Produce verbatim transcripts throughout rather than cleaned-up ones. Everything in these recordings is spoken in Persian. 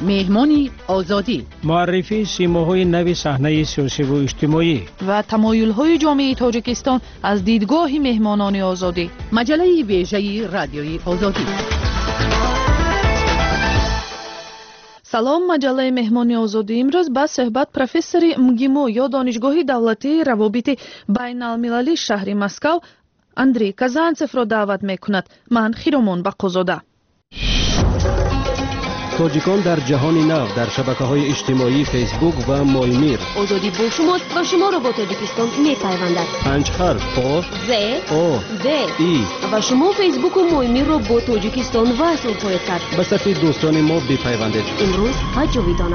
مهمانی آزادی، معرفی سیماهای نو صحنه سیاسی و اجتماعی و تمایل‌های جامعه تاجیکستان از دیدگاه مهمانان آزادی. مجله ویژه رادیوی آزادی. سلام، مجله مهمانی آزادی امروز با صحبت پروفسور مگیمو یا دانشگاه دولتی روابط بین المللی شهر مسکو اندری کازانتسف را دعوت میکند. من خیرمان بقازاده. تاجیکان در جهان نو در شبکه‌های اجتماعی فیسبوک و مایمیر. آزادی با شماست و شما را با تاجیکستان می‌پیوندد. پنج حرف آ ز آ د ای و شما فیسبوک و مایمیر را با تاجیکستان وصل خواهید کرد. به صف دوستان ما بپیوندید. امروز و جاویدانه.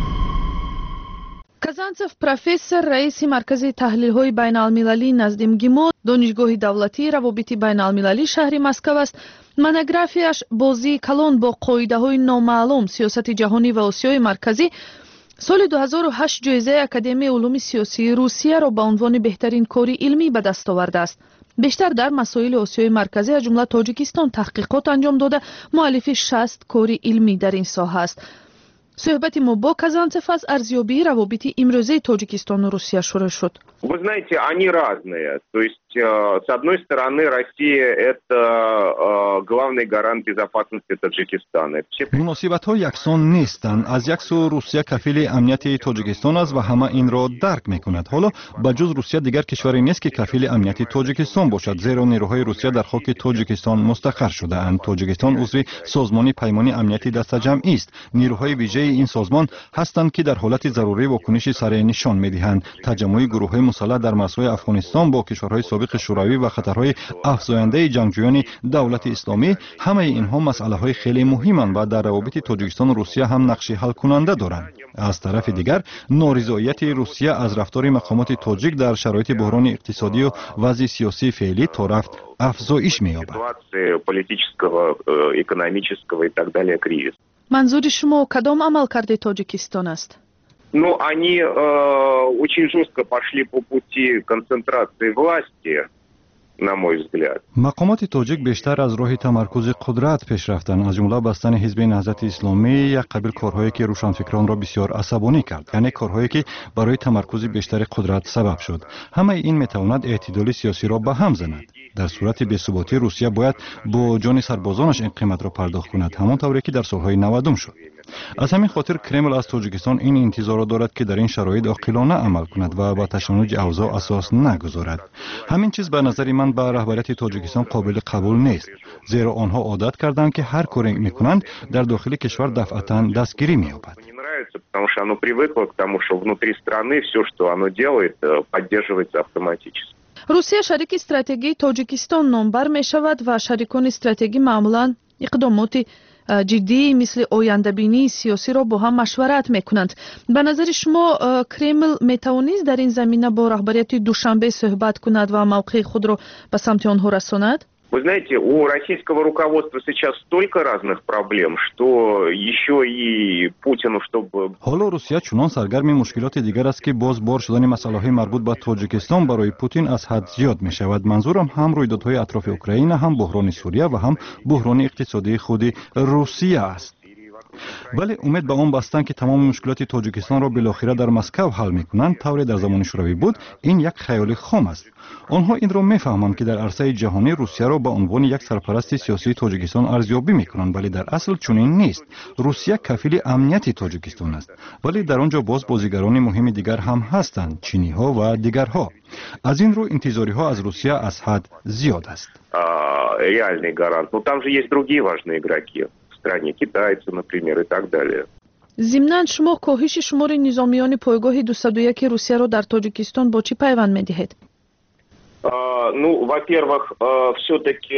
کازانتسف پروفسور رئیس مرکز تحلیل‌های بین‌المللی نزد مگیمو دانشگاه دولتی روابط بین‌المللی شهر مسکو است. монографияш бозии калон бо қоидаҳои номаълум сиёсати ҷаҳонӣ ва осиёи марказӣ соли ду ҳазору ҳашт ҷоизаи академияи улуми сиёсии русияро ба унвони беҳтарин кори илмӣ ба даст овардааст. бештар дар масоили осиёи марказӣ аз ҷумла тоҷикистон таҳқиқот анҷом дода муаллифи шаст кори илмӣ дар ин соҳа аст. суҳбати мо бо Казанцев аз арзёбии равобити имрӯзаи Тоҷикистону Русия шурӯъ шуд. Вы знаете, они разные. То есть, с одной стороны, Россия – это главный гарант безопасности Таджикистана. муносибатҳо яксон нестанд. аз як сӯ Русия кафили амнияти Тоҷикистон аст ва ҳама инро дарк мекунад. ҳоло ба ҷуз Русия дигар кишваре нест ки кафили амнияти Тоҷикистон бошад, зеро нерӯҳои Русия дар хоки Тоҷикистон мустақар шудаанд. Тоҷикистон узви созмони паймони амнияти дастаҷамъӣ аст. нерӯҳои вижаи ин созмон ҳастанд ки дар ҳолати зарурӣ вокуниши саре нишон медиҳанд. таҷаммӯи гурӯҳҳои мусаллаҳ дар марзҳои Афғонистон бо кишварҳои собиқи шӯравӣ ва хатарҳои афзояндаи ҷангҷӯёни давлати исломӣ, ҳамаи инҳо масъалаҳои хеле муҳиманд ва дар равобити Тоҷикистону Русия ҳам нақши ҳалкунанда доранд. аз тарафи дигар, норизоияти Русия аз рафтори мақомоти тоҷик дар шароити буҳрони иқтисодию вазъи сиёсии феълӣ то рафт афзоиш меёбад. манзури шумо кадом амалкарди Тоҷикистон аст? Ну, они э, очень жестко пошли по пути концентрации власти, на мой взгляд. мақомоти тоҷик бештар аз роҳи тамаркузи қудрат пеш рафтанд, аз ҷумла бастани ҳизби наҳзати исломӣ, як қабил корҳое ки рӯшанфикронро бисёр асабонӣ кард, яъне корҳое ки барои тамаркузи бештари қудрат сабаб шуд. ҳамаи ин метавонад эътидоли сиёсиро ба ҳам занад. дар сурати бесуботӣ Русия бояд бо ҷони сарбозонаш ин қиматро пардохт кунад, ҳамон тавре ки дар солҳои навадум шуд. аз ҳамин хотир Кремл аз Тоҷикистон ин интизорро дорад ки дар ин шароит оқилона амал кунад ва ба ташаннуҷи авзо асос нагузорад. ҳамин чиз ба назари ман ба раҳбарияти Тоҷикистон қобили қабул нест, зеро онҳо одат карданд ки ҳар коре мекунанд дар дохили кишвар дафъатан дастгирӣ меёбад. Потому что оно привыкло к тому, что внутри страны все, что оно делает, поддерживается автоматически. русия шарики стратегии Тоҷикистон номбар мешавад ва шарикони стратегӣ маъмулан иқдомоти ҷиддии мисли ояндабинии сиёсиро бо ҳам машварат мекунанд. ба назари шумо Кремл метавонист дар ин замина бо раҳбарияти Душанбе суҳбат кунад ва мавқеи худро ба самти онҳо расонад? Вы знаете, у российского руководства сейчас столько разных проблем, что еще и Путину, чтобы... ҳоло Русия чунон саргарми мушкилоти дигар аст ки боз бор шудани масъалаҳои марбут ба Тоҷикистон барои Путин аз ҳад зиёд мешавад. манзурам ҳам рӯйдодҳои атрофи Украина, ҳам буҳрони Суриya ва ҳам буҳрони иқтисодии худи Русия аст. вале умед ба он бастанд ки тамоми мушкилоти Тоҷикистонро билохира дар Москав ҳал мекунанд, тавре дар замони шӯравӣ буд, ин як хаёли хом аст. онҳо инро мефаҳманд ки дар арсаи ҷаҳонӣ Русияро ба унвони як сарпарасти сиёсии Тоҷикистон арзёбӣ мекунанд, вале дар асл чунин нест. Русия кафили амнияти Тоҷикистон аст, вале дар он ҷо боз бозигарони муҳими дигар ҳам ҳастанд, чиниҳо ва дигарҳо. аз ин рӯ интизориҳо аз Русия аз ҳад зиёд аст. реальный гарант. Но там же есть другие важные игроки. стране, китайцы, например, и так далее. зимнан шумо коҳиши шумори низомиёни пойгоҳи двести один Русияро дар Тоҷикистон бо чӣ пайванд медиҳед? Ну, во-первых, все-таки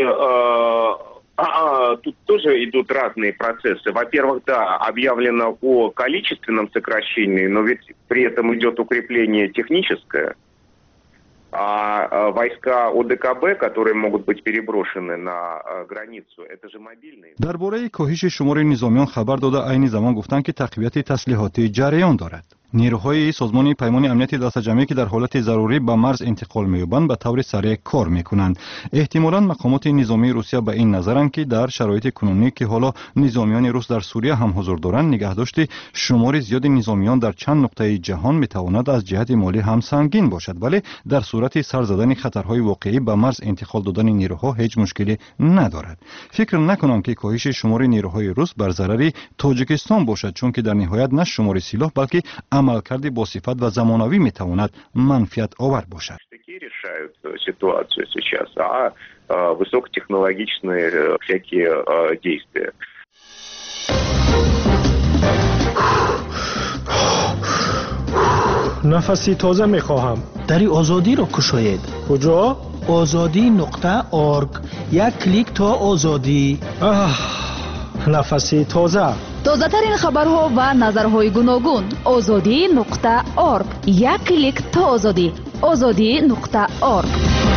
тут тоже идут разные процессы. Во-первых, да, объявлено о количественном сокращении, но ведь при этом идет укрепление техническое. А войска ОДКБ, которые могут быть переброшены на границу, это же мобильные. дарбораи коҳиши шумори низомиён хабар дода айни замон гуфтанд ки тақвияти таслиҳотӣ ҷараён дорад. نیروهای سازمان پیمان امنیت دسته‌جمعی که در حالت ضروری به مرز انتقال می‌یابند به طور سریع کار می‌کنند. احتمالاً مقامات نظامی روسیه به این نظرند که در شرایط کنونی که حالا نظامیان روس در سوریه هم حضور دارند، نگهداشت شمار زیاد نظامیان در چند نقطه جهان می‌تواند از جهت مالی هم سنگین باشد، ولی در صورت سر زدن خطرهای واقعی به مرز انتقال دادن نیروها هیچ مشکلی ندارد. فکر نکنم که کاهش شمار نیروهای روس بر ضرر تاجیکستان باشد، چون که در نهایت نه شمار سلاح بلکه عملکرد با صفت و زمانوی میتواند منفعت آور باشد. решают ситуацию сейчас, а высокотехнологичные всякие действия. نفسی تازه میخواهم. دری آزادی را کشاید. کجا؟ آزادی نقطه آرگ. یک کلیک تا آزادی. آه، نفسی تازه. تازه ترین خبرها و نظرهای گوناگون. آزادی نقطه آرگ. یک کلیک تا آزادی. آزادی نقطه آرگ.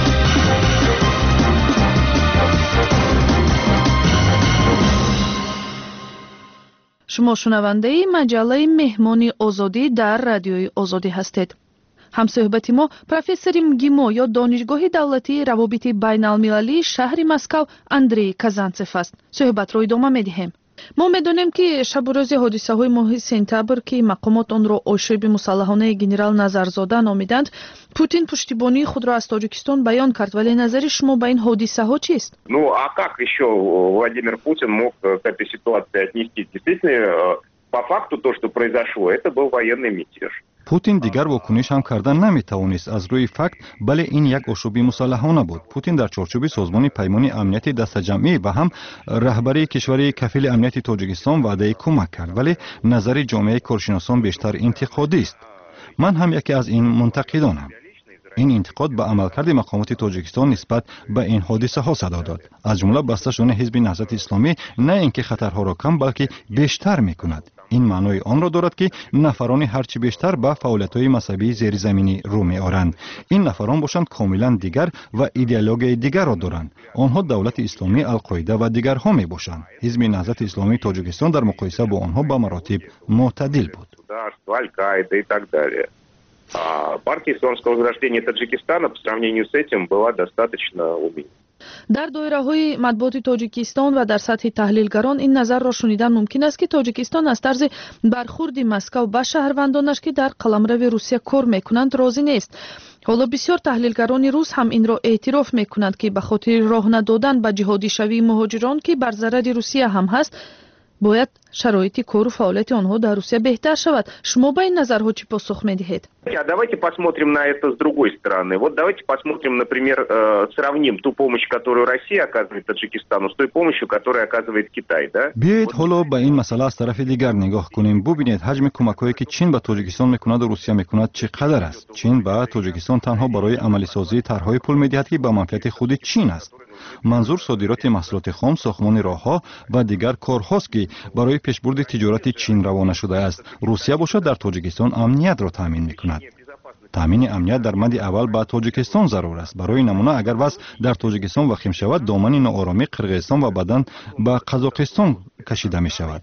شما شنونده مجله مهمانی آزادی در رادیوی آزادی هستید. همصحبت ما پروفسور مگیمو یا دانشگاه دولتی روابط بین المللی شهر مسکو اندری کازانتسف است. صحبت رو ادامه میدهیم. ما میدونیم که شب و روز حادثه های ماه سپتامبر که مقامات آن را آشوب مسلحانه گنرال نظرزاده نامیدند، پوتین پشتیبانی خود را از تاجیکستان بیان کرد، ولی نظر شما به این حادثه ها چیست؟ Ну, а как еще Владимир Путин мог к этой ситуации отнестись? Действительно, по факту то, что произошло, это был военный мятеж. پوتین دیگر واکنش هم کردن نمیتوانست از روی فکت، بله این یک آشوب مسلحانه بود. پوتین در چارچوب سازمان پیمان امنیت دسته‌جمعی و هم رهبری کشور کفیل امنیت تاجیکستان وعده کمک کرد، ولی نظر جامعه کارشناسان بیشتر انتقادی است. من هم یکی از این منتقدانم. این انتقاد به عملکرد مقامات تاجیکستان نسبت به این حادثه ها صدا داد، از جمله بسته شدن حزب نهضت اسلامی نه اینکه خطرها را کم بلکه بیشتر میکند. این معنای آن را دارد که نفران هرچی بیشتر به فعالیت‌های مذهبی زیرزمینی رو می‌آورند. این نفران باشند کاملا دیگر و ایدئولوژی دیگر را دارند. آنها دولت اسلامی، القاعده و دیگرها میباشند. حزب نهضت اسلامی تاجیکستان در مقایسه با آنها به مراتب معتدل بود. Партия исламского возрождения Таджикистана по сравнению с этим была достаточно умеренной. در دایره‌های مطبوعات تاجیکستان و در سطح تحلیلگران این نظر را شنیدن ممکن است که تاجیکستان از طرز برخورد مسکو به شهروندانش که در قلمرو روسیه کار میکنند راضی نیست. حالا بسیار تحلیلگران روس هم این را اعتراف میکنند که به خاطر راه ندادن به جهادی شوی مهاجران که بر ضرر روسیه هم هست، باید شرایط کار و فعالیت آنها در روسیه بهتر شود. شما با این نظرها چی پاسخ میدهید؟ Давайте посмотрим на это с другой стороны. Вот давайте посмотрим, например, сравним ту помощь, которую Россия оказывает Таджикистану, с той помощью, которую оказывает Китай, да? بیایید حالا به این مسئله از طرف دیگر نگاه کنیم. ببینید حجم کمک‌هایی که چین به تاجیکستان میکند و روسیه میکند چقدر است. چین به تاجیکستان تنها برای عملی سازی طرح‌های پول میدهد که به منفعت خود چین است. منظور صادرات محصولات خام، ساختمان راه‌ها و دیگر کارهاست که برای پیشبرد تجارت چین روانه شده است. روسیه باشد در تاجیکستان امنیت را تامین میکند. تامین امنیت در مد اول به تاجیکستان ضرور است. برای نمونه اگر وضع در تاجیکستان وخیم شود، دامن ناآرامی قرقیزستان و بعداً به قزاقستان کشیده می شود.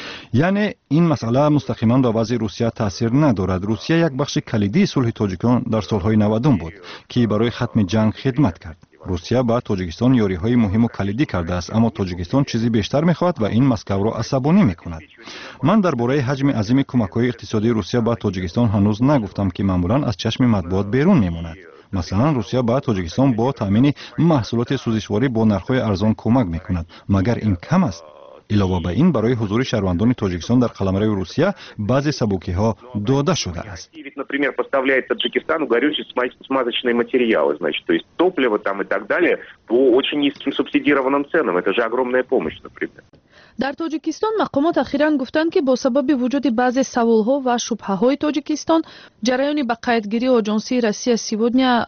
یعنی این مسئله مستقیما به وضع روسیه تاثیر ندارد. روسیه یک بخش کلیدی صلح تاجیکستان در سالهای نود بود که برای ختم جنگ خدمت کرد. روسیه با تاجیکستان یاری‌های مهم و کلیدی کرده است، اما تاجیکستان چیزی بیشتر می‌خواهد و این مسکو را عصبانی می‌کند. من درباره حجم عظیم کمک‌های اقتصادی روسیه با تاجیکستان هنوز نگفتم که معمولاً از چشم مطبوعات بیرون می‌ماند. مثلا روسیه با تاجیکستان با تامین محصولات سوزشواری با نرخ‌های ارزان کمک می‌کند. مگر این کم است؟ علاوه بر این برای حضور شهروندان تاجیکستان در قلمرو روسیه بعضی سبوکی‌ها داده شده است. Например, поставляет Таджикистану горючие смазочные материалы, значит, то есть топливо там и так далее по очень низким субсидированным ценам. Это же огромная помощь, например. در تاجیکستان مقامات اخیراً گفتند که با سبب وجود بعضی سوالها و شبهه‌های تاجیکستان، جریان به قیدگیری آژانسی روسیه سیودنیا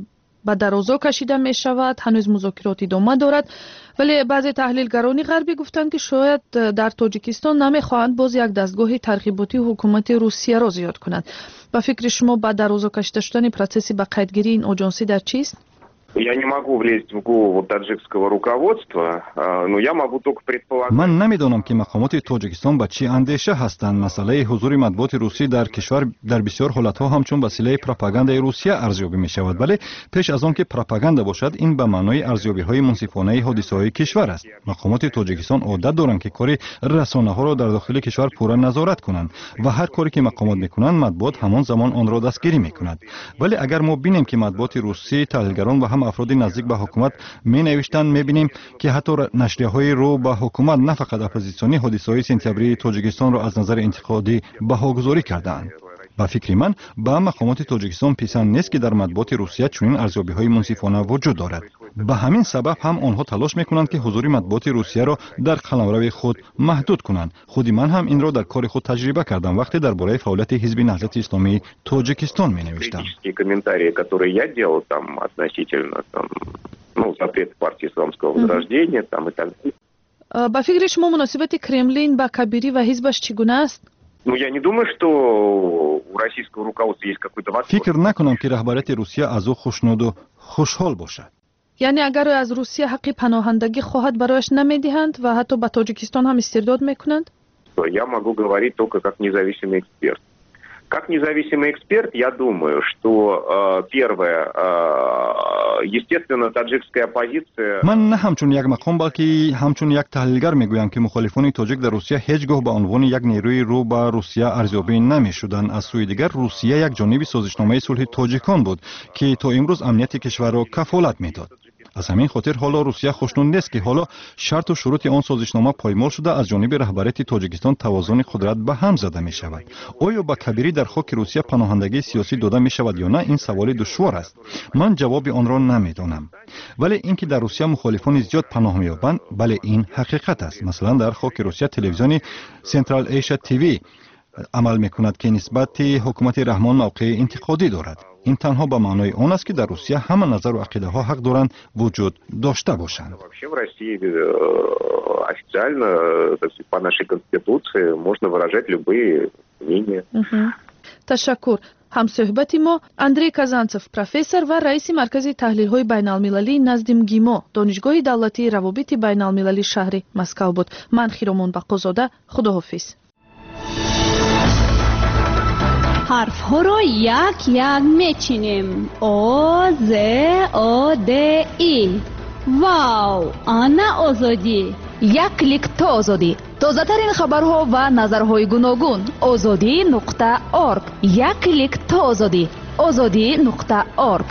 به درازا کشیده می شود. هنوز مذاکرات ادامه دارد، ولی بعضی تحلیلگران غربی گفتند که شاید در تاجیکستان نمیخواهند باز یک دستگاه ترغیباتی حکومت روسیه را زیاد کنند. با فکر شما با درازا کشیده شدن پروسس به قیدگیری این آژانسی در چیست؟ Я не могу влезть в голову таджикского руководства, но я могу только предполагать. من نمیدانم که مقامات تاجیکستان با چی اندیشه هستند. مسئله حضور مطبوعات روسی در کشور در بسیار حالتها همچون وسیله پروپاگاندای روسیه ارزیابی می شود، ولی پیش از آن که پروپاگاندا باشد این به معنای ارزیابی های منصفانه حادثه های کشور است. مقامات تاجیکستان عادت دارند که کار رسانه ها را در داخل کشور پورا نظارت کنند و هر کاری که مقامات میکنند مطبوعات همان زمان آن را دستگیری میکند. ولی اگر ما بینیم که مطبوعات روسی، تحلیلگران و هم افراد نزدیک به حکومت می نوشتند، می بینیم که حتی نشریه های رو به حکومت نه فقط اپوزیسیونی حادثه های سپتامبری تاجیکستان را از نظر انتقادی بهاگذاری کردند. با فکر من با مقامات تاجیکستان پسند نیست که در مطبوعات روسیه چنین ارزیابی های منصفانه وجود دارد. به همین سبب هم آنها تلاش میکنند که حضور مطبوعات روسیه را در قلمرو خود محدود کنند. خود من هم این را در کار خود تجربه کردم وقتی درباره فعالیت حزب نهضت اسلامی تاجیکستان می نوشتم. комментарии, которые я делал там относительно там, ну, запрета партии исламского возрождения там и так далее. با فکر شما مناسبت کرملین با کبیری و حزبش چگونه است؟ Ну, я не думаю, что у российского руководства есть какой-то вопрос. فکر نکنم که رهبریت روسیه از او خوشنود و خوشحال باشد. یعنی اگر از روسیه حق پناهندگی خواهد برایش نمیدهند و حتی به تاجیکستان هم استرداد میکنند؟ Я могу говорить только как независимый эксперт. Как независимый эксперт, я думаю, что э, первое, э, естественно, таджикская оппозиция... من نه همچون یک مقام بلکه همچون یک تحلیلگر میگویم که مخالفان تاجیک در روسیه هیچگاه به عنوان یک نیروی رو به روسیه ارزیابی نمیشدند. از سوی دیگر روسیه یک جانب سازشنامه صلح تاجیکان بود که تا امروز امنیت کشور را کفالت میداد. از همین خاطر حالا روسیه خوشنود نیست که حالا شرط و شروط آن سازشنامه پایمال شده از جانب رهبریت تاجیکستان توازن قدرت به هم زده می شود. آیا به کبیری در خاک روسیه پناهندگی سیاسی داده می شود یا نه؟ این سوال دشوار است. من جواب آن را نمیدانم. ولی اینکه در روسیه مخالفان زیاد پناه می یابند، بله این حقیقت است. مثلا در خاک روسیه تلویزیون سنترال ایشیا تیوی عمل می کند که نسبت حکومت رحمان موقع انتقادی دارد. این تنها به معنای آن است که در روسیه همه نظر و عقیده ها حق دارند وجود داشته باشند. Вообще в России официально, по нашей конституции, можно выражать любые мнения. تشکر. همصحبت ما اندری کازانتسوف پروفسور و رئیس مرکز تحلیل های بین المللی نزد گیمو دانشگاه دولتی روابط بین المللی شهر مسکو بود. من خیرمون بقازاده، خداحافظ. حرف ها را یک یک میچینیم. او ز او د ای. واو، آنا آزادی. یک کلیک تا آزادی. تازه ترین خبرها و نظرهای گوناگون. آزادی نقطه اورگ. یک کلیک تا آزادی. آزادی نقطه اورگ.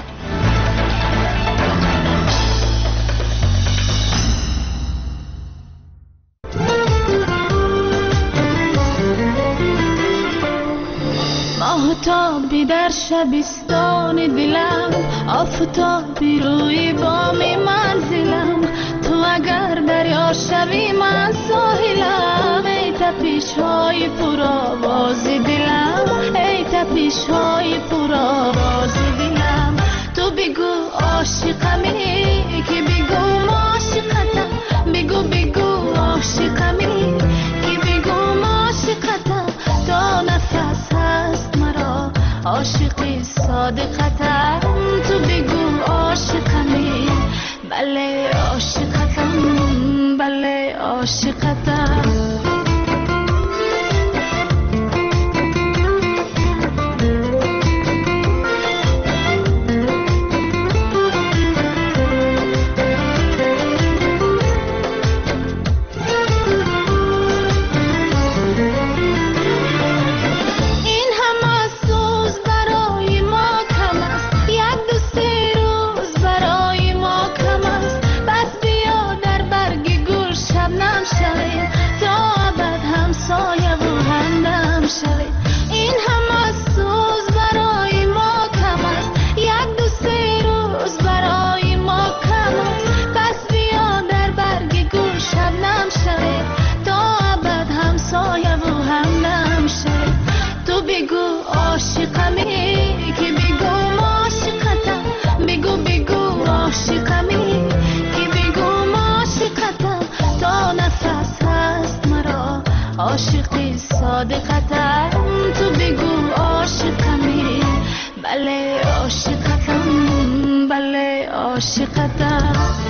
آفتابی در شبستان دلم، آفتابی روی بام منزلم، تو اگر دریا شوی من ساحلم. ای تپش های پرآواز دلم، ای تپش های پرآواز دلم. تو بگو عاشقمی که بگو عاشقتم، بگو بگو عاشقمی که بگو عاشقتم. تا نفس هست مرا عاشقی صادقتم. تو بگو عاشقمی، بله عاشقتم، بله عاشقتم. عاشقی صادقتم. تو بگو عاشقمی، بله عاشقتم، بله عاشقتم